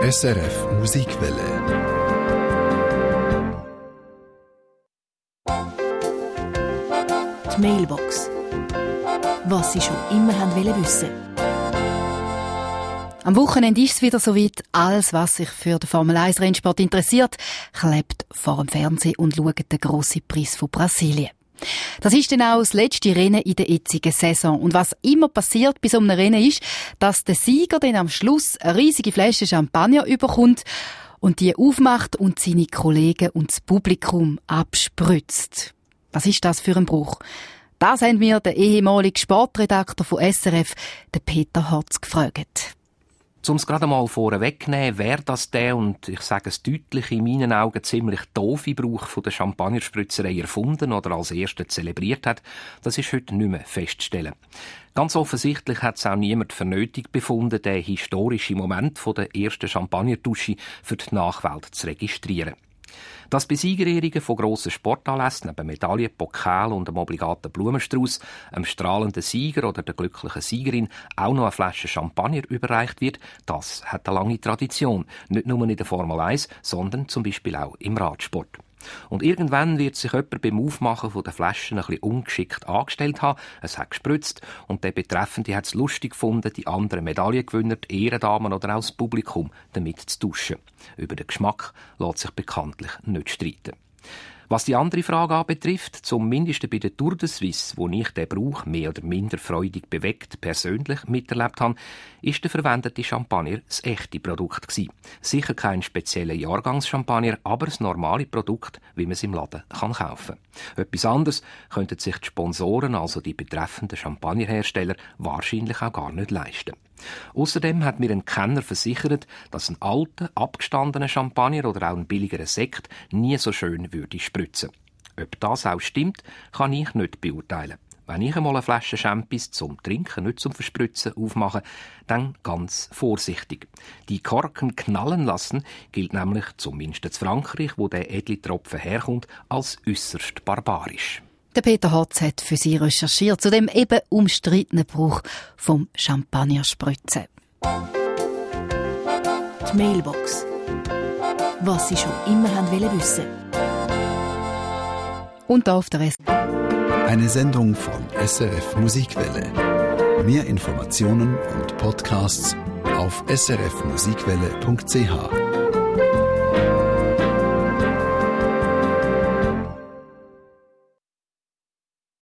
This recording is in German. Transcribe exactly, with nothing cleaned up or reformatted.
S R F Musikwelle. Die Mailbox. Was Sie schon immer haben wollen wissen. Am Wochenende ist es wieder soweit. Alles, was sich für den Formel eins Rennsport interessiert, klebt vor dem Fernsehen und schaut den grossen Preis von Brasilien. Das ist dann auch das letzte Rennen in der jetzigen Saison. Und was immer passiert bei so einem Rennen ist, dass der Sieger dann am Schluss eine riesige Flasche Champagner überkommt und die aufmacht und seine Kollegen und das Publikum abspritzt. Was ist das für ein Bruch? Das haben wir den ehemaligen Sportredakteur von S R F, den Peter Hortz, gefragt. Um es gerade mal vorwegzunehmen, wer das der, und ich sage es deutlich, in meinen Augen ziemlich doofe Brauch von der Champagnerspritzerei erfunden oder als erster zelebriert hat, das ist heute nicht mehr festzustellen. Ganz offensichtlich hat es auch niemand für nötig befunden, den historischen Moment von der ersten Champagnerdusche für die Nachwelt zu registrieren. Dass bei Siegerehrungen von grossen Sportanlässen neben Medaillen, Pokal und einem obligaten Blumenstrauß einem strahlenden Sieger oder der glücklichen Siegerin auch noch eine Flasche Champagner überreicht wird, das hat eine lange Tradition. Nicht nur in der Formel eins, sondern zum Beispiel auch im Radsport. Und irgendwann wird sich jemand beim Aufmachen von den Flaschen ein bisschen ungeschickt angestellt haben, es hat gespritzt und der Betreffende hat es lustig gefunden, die anderen Medaillengewinner, die Ehrendamen oder auch das Publikum damit zu duschen. Über den Geschmack lässt sich bekanntlich nicht streiten. Was die andere Frage anbetrifft, zumindest bei der Tour de Suisse, wo ich den Brauch mehr oder minder freudig bewegt persönlich miterlebt habe, ist der verwendete Champagner das echte Produkt gewesen. Sicher kein spezieller Jahrgangschampagner, aber das normale Produkt, wie man es im Laden kann kaufen. Etwas anderes könnten sich die Sponsoren, also die betreffenden Champagnerhersteller, wahrscheinlich auch gar nicht leisten. Außerdem hat mir ein Kenner versichert, dass ein alter, abgestandener Champagner oder auch ein billigerer Sekt nie so schön würde spritzen. Ob das auch stimmt, kann ich nicht beurteilen. Wenn ich einmal eine Flasche Champis zum Trinken, nicht zum Verspritzen, aufmache, dann ganz vorsichtig. Die Korken knallen lassen gilt nämlich, zumindest in Frankreich, wo der edle Tropfen herkommt, als äusserst barbarisch. Der Peter Hortz hat für Sie recherchiert zu dem eben umstrittenen Brauch vom Champagnerspritzen. Die Mailbox. Was Sie schon immer haben wollen wissen. Und auf der Rest. Eine Sendung von S R F Musikwelle. Mehr Informationen und Podcasts auf s r f musikwelle punkt c h.